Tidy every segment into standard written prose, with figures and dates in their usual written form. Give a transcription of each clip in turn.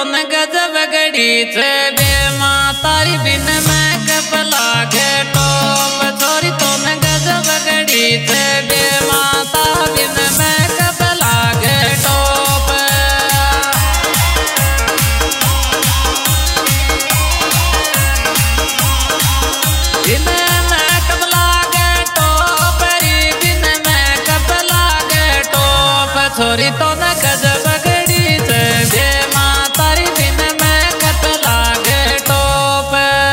न गजब घड़ी छे बे मां तारी बिन मैं कब लागे टोप छोरी तो न गजब घड़ी छे बे मां तारी बिन मैं कब लागे टोप बिन मैं कब लागे टोप री बिन मैं कब लागे टोप छोरी तो न गजब घड़ी छे बे मां तारी बिन मैं कब लागे टोप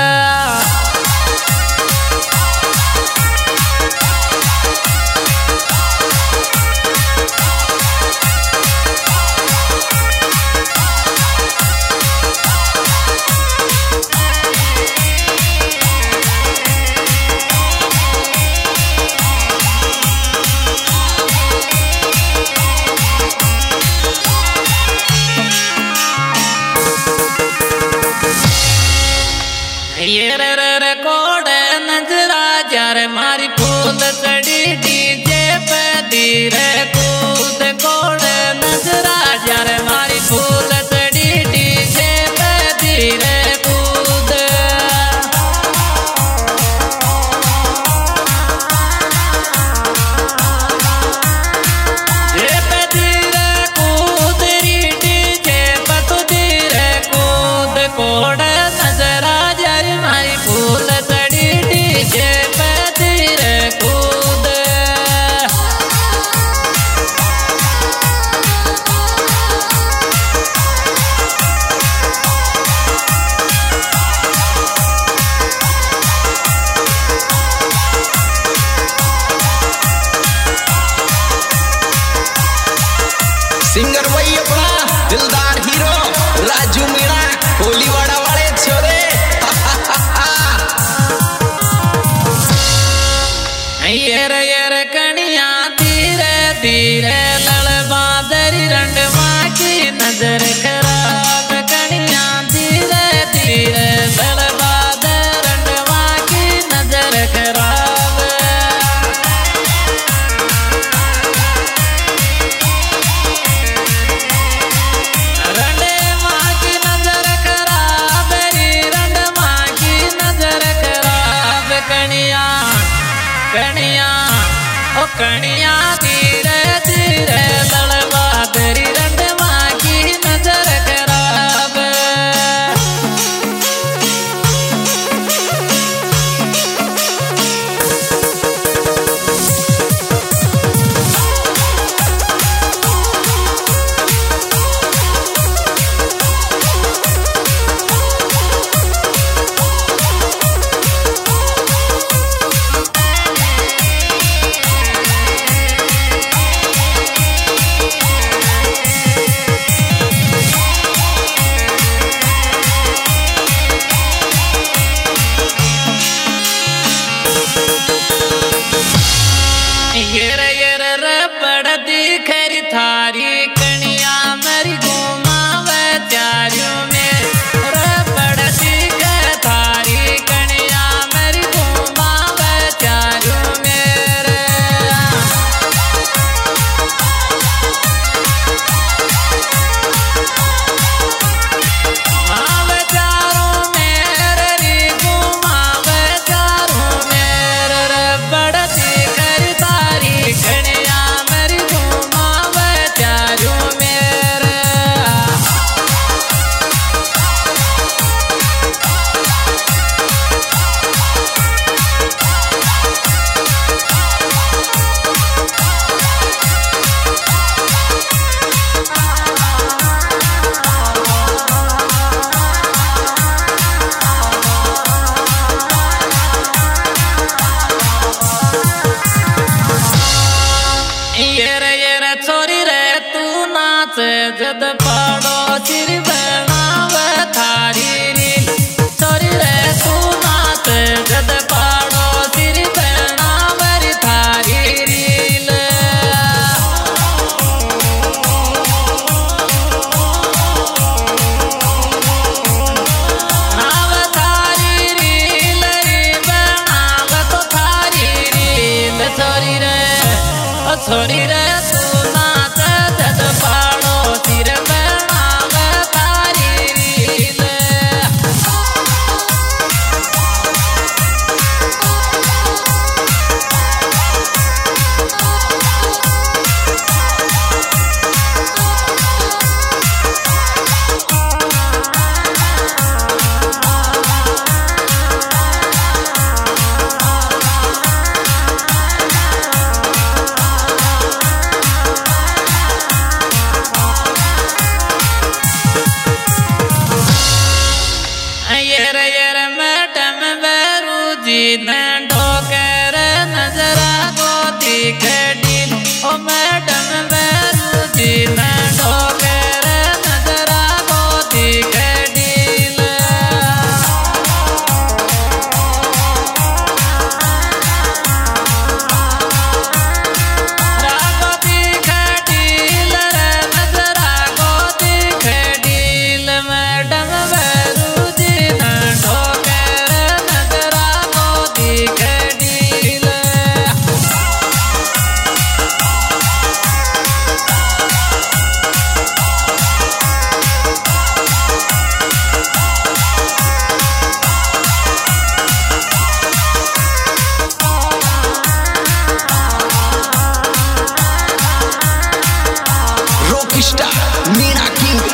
ये रे कोड़े नजरा जार मारी फूल चढ़ी डीजे पे धीरे कूद कोड़े नजरा जार मारी फूल चढ़ी डीजे पे धीरे कूद जे पे धीरे कूद री डीजे पे तू धीरे कूद कोड़े नजरा मारी फूल चढ़ी डीजे पे धीरे कूद सिंगर वही अपना दिलदार हीरो राजू मीणा कोलीवाड़ा वाले छोरे ये कणिया धीरे धीरे लड़बादरी रंड माँ की नजर खराब कणिया धीरे धीरे लड़बादर रंड माँ की नजर खराब रंड माँ की नजर खराब री रंड माँ की नजर खराब कणिया कणिया ओ कणिया धीरे धीरे लड़बादरी रंड माँ की नजर खराब ये रबड़ दिखरी थारी कणिया मरी घुमावे चारू में रबड़ दिख थारी कणिया मरी घुमावे चारू मेरे घुमावे चारू मेरे री घुमावे चारू मेरे रबड़ दिखरी थारी कणिया मरी घुमावे चारू मेरे ये छोरी रे तू नाच जद पाड़ो सिर बनाव थारी रील छोरी रे तू नाच जद पाड़ो सिर बनाव थारी रील नाव थारी रील री बनाव तो थारी रील छोरी रे छोरी रे तू नाच जद पाड़ो सिर बनाव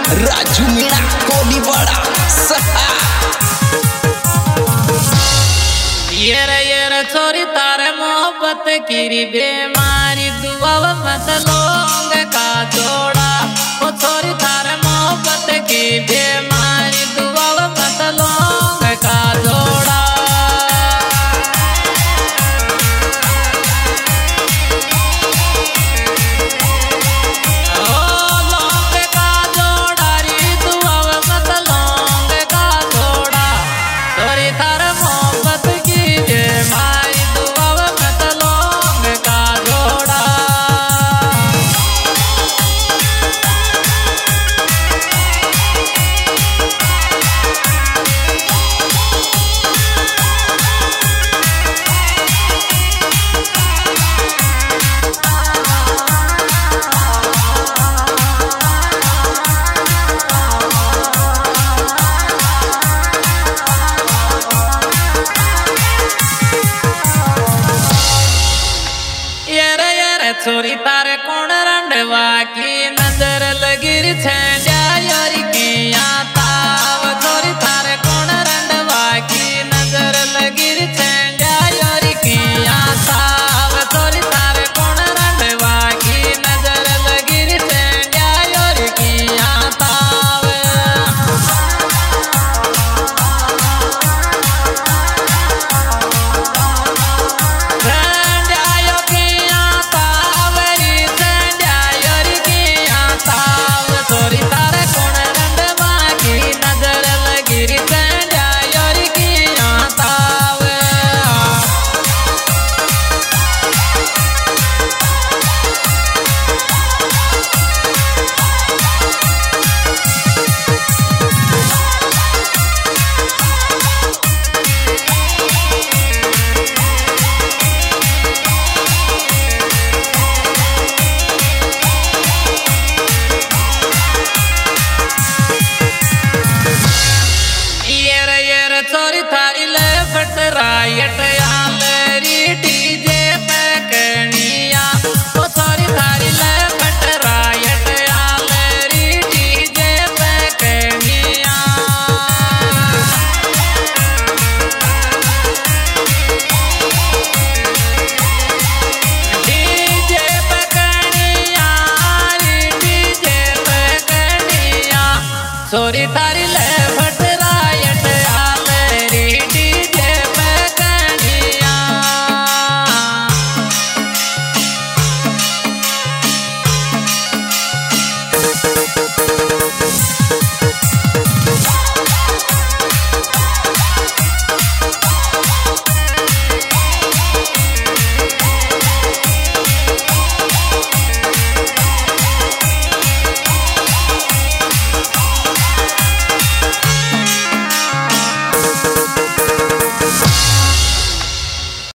राजू मीणा कोलीवाड़ा सहा। ये रे छोरी तारे मोहब्बत की बेमारी दुआ मत लोंग का जोड़ा। ओ छोरी तारे मोहब्बत की बेमारी दुआ मत लोंग का जोड़ा। छोरी तारे कौन रंडवा की नजर लगी छेंडा योरी की ताव। छोरी तारे कौन रंडवा की नजर लगी छेंडा योरी की ताव। छोरी तारे कौन रंडवा की नजर लगी छेंडा योरी की ताव। छोरी थारी ले फट रायट आलरी डीजे पे कनिया। ओ छोरी थारी ले फट रायट आलरी डीजे पे कनिया। डीजे पे कनिया री डीजे पे कनिया। छोरी थारी